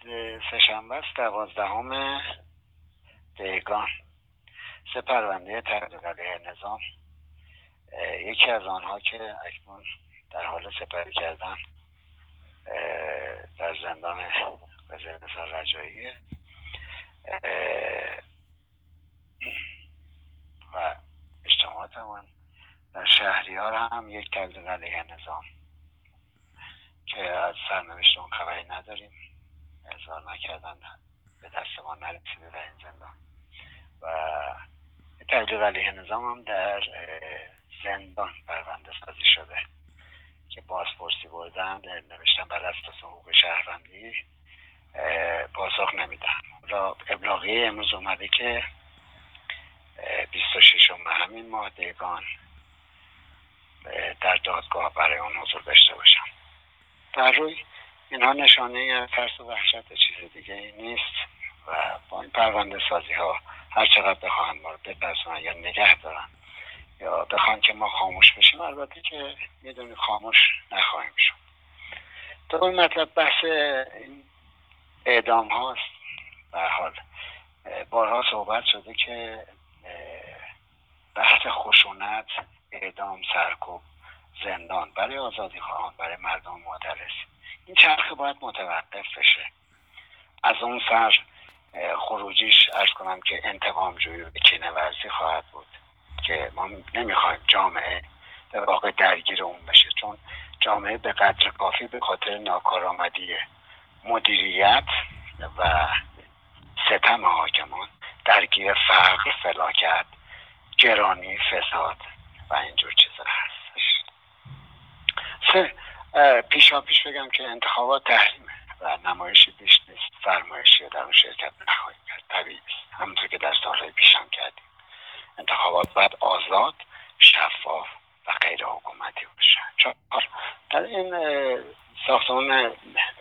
سه‌شنبه است 12 دیگان. 3 پرونده تقدیم علیه نظام، یکی از آنها که اکنون در حال سپری کردن در زندان وزیر نثار رجایی و اجتماعات من در شهریار هم یک تقدیم علیه نظام که از سرنوشت اون خبری نداریم، اظهار نکردن، به دست ما نرسیده در این زندان. و تقدیم علیه نظام هم در زندان پرونده سازی شده که بازپرسی بردن، نوشتن بر اساس حقوق شهروندی پاسخ نمیدن. ابلاغیه امروز اومده که 26 همین ماه دیگان در دادگاه برای اون حضور داشته باشم. در روی اینها نشانه ترس و وحشت چیز دیگه نیست و با این پرونده سازی ها هر چقدر بخواهن ما رو بپرسونن یا نگه دارن یا بخوان که ما خاموش بشیم، البته که میدونی خاموش نخواهیم شد. دوم مطلب بحث این اعدام هاست. به هر حال بارها صحبت شده که بحث خشونت، اعدام، سرکوب، زندان برای آزادی خواهان، برای مردم معترض، این چرخه باید متوقف بشه. از اون سر خروجیش عرض کنم که انتقام جویی و کینه ورزی خواهد بود که ما نمیخوایم جامعه به واقع درگیر اون بشه، چون جامعه به قدر کافی به خاطر ناکارآمدی مدیریت و ستم حاکمان درگیر فقر، فلاکت، گرانی، فساد و اینجور چیزا هستش. پیش بگم که انتخابات تحریمه و نمایشی بیش نیست، فرمایشی در اون شرکت نخواهیم کرد. طبیعی است، همونطور که در سالهای پیش هم کردیم. انتخابات باید آزاد، شفاف و غیر حکومتی باشه. چون در این ساختمان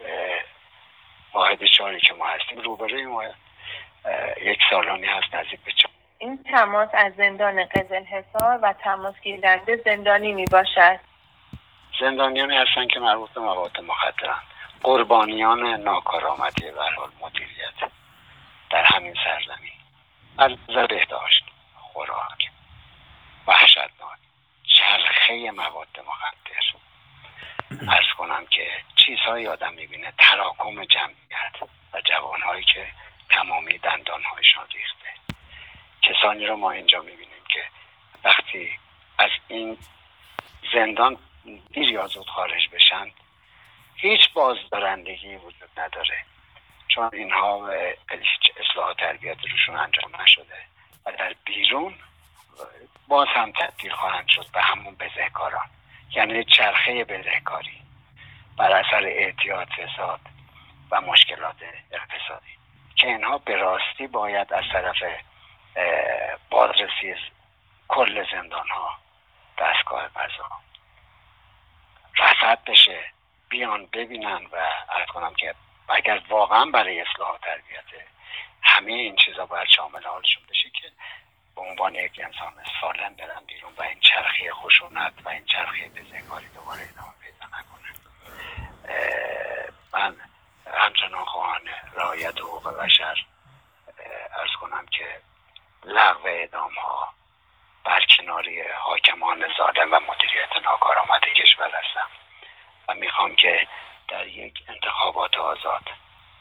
واحد 4 که ما هستیم، روبروی ما یک سالنی هست نزدیک به این تماس از زندان قزلحصار و تماس گیرنده زندانی می باشد. زندانیانی هستن که مربوط به مواد مخدرن، قربانیان ناکارآمدی و مدیریت در همین سرزمین، از بهداشت، خوراک، وحشتناک، چرخه مواد مخدر. عرض کنم که چیزهایی آدم میبینه، تراکم جمعیت و جوانهایی که تمامی دندانهایشان ریخته. کسانی رو ما اینجا میبینیم که وقتی از این زندان دیر یا زود خارج بشن هیچ بازدارندگی وجود نداره، چون اینها هیچ اصلاح تربیتی روشون انجام نشده و در بیرون باز هم تبدیل خواهند شد به همون بزهکاران. یعنی چرخه بزهکاری بر اثر اعتیاد، فساد و مشکلات اقتصادی که اینها به راستی باید از طرف بازرسی کل زندان ها، دستگاه قضا رصد بشه، بیان ببینن و عرض کنم که اگر واقعا برای اصلاح تربیت همه این چیزا باید شامل حالشون بشه که به عنوان یک انسان سالم برن بیرون و این چرخه خشونت و این چرخه بزهکاری دوباره ادامه پیدا نکنه. من همچنان خواهان رعایت حقوق بشر، عرض کنم که لغو اعدام ها، برکناری حاکمان ظالم و مدیریت ناکارآمد کشور هستم و میخوام که در یک انتخابات آزاد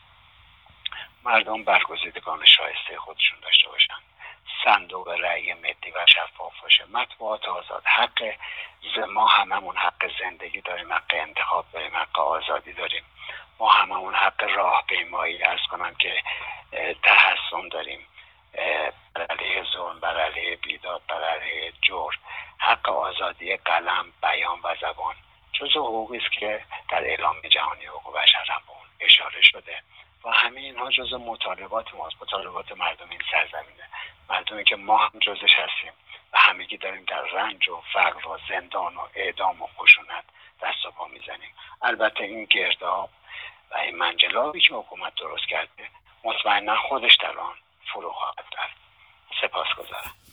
مردم برگزیدگان شایسته خودشون داشته باشن، صندوق رأی ملی و شفاف باشه، مطبوعات آزاد، حق ما هممون حق زندگی داریم، حق انتخاب داریم، حق آزادی داریم، ما هممون حق راهپیمایی، عرض کنم که تحصن داریم، بر علیه ظلم، بر علیه بیداد، بر علیه جور، حق آزادی قلم، بیان و زبان جزو حقوقی است که در اعلام جهانی حقوق بشر هم به اون اشاره شده و همه اینها جزو مطالبات ماست، مطالبات مردم این سرزمینه، مردمی که ما هم جزش هستیم و همگی داریم در رنج و فقر و زندان و اعدام و خشونت دست و پا میزنیم. البته این گرداب و این منجلابی که حکومت درست کرده مطمئنا خودش در آن فرو خواهد رفت. سپاسگزارم.